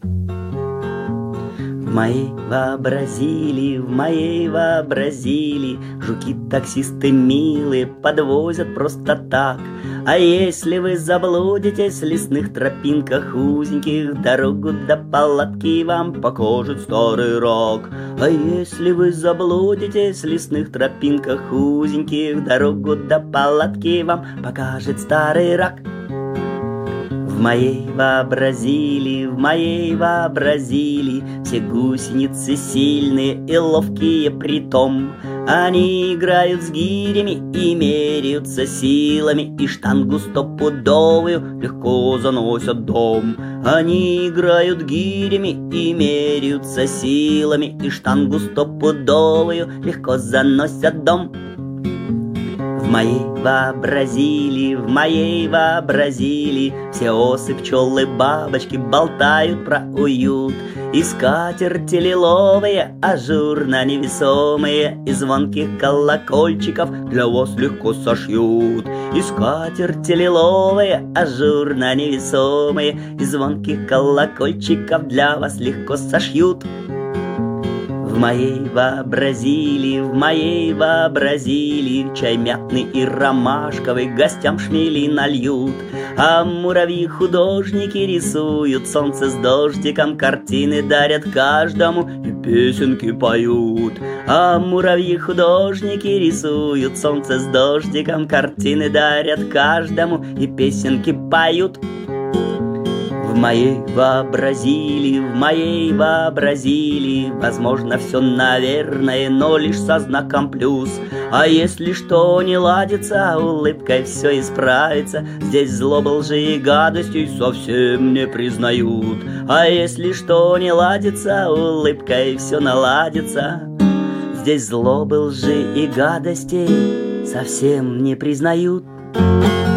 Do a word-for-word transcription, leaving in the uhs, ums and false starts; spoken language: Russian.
В моей вообразили, в моей вообразили жуки-таксисты милые подвозят просто так. А если вы заблудитесь в лесных тропинках узеньких, дорогу до палатки вам покажет старый рак. А если вы заблудитесь в лесных тропинках узеньких, дорогу до палатки вам покажет старый рак. В моей вообразили, в моей вообразили все гусеницы сильные и ловкие притом. Они играют с гирями и меряются силами, и штангу стопудовую легко заносят дом. Они играют гирями и меряются силами, и штангу стопудовую легко заносят дом. В моей вообразили, в моей вообразили все осы, пчелы, бабочки болтают про уют. И скатерти лиловые, ажурно невесомые, из звонких колокольчиков для вас легко сошьют. И скатерти лиловые, ажурно невесомые, из звонких колокольчиков для вас легко сошьют. В моей вообразили, в моей вообразили чай мятный и ромашковый гостям шмели нальют. А муравьи-художники рисуют солнце с дождиком, картины дарят каждому и песенки поют. А муравьи-художники рисуют солнце с дождиком, картины дарят каждому и песенки поют. В моей вообразили, в моей вообразили возможно все, наверное, но лишь со знаком плюс. А если что не ладится, улыбкой все исправится. Здесь злобы, лжи и гадостей совсем не признают. А если что не ладится, улыбкой все наладится. Здесь злобы, лжи и гадостей совсем не признают.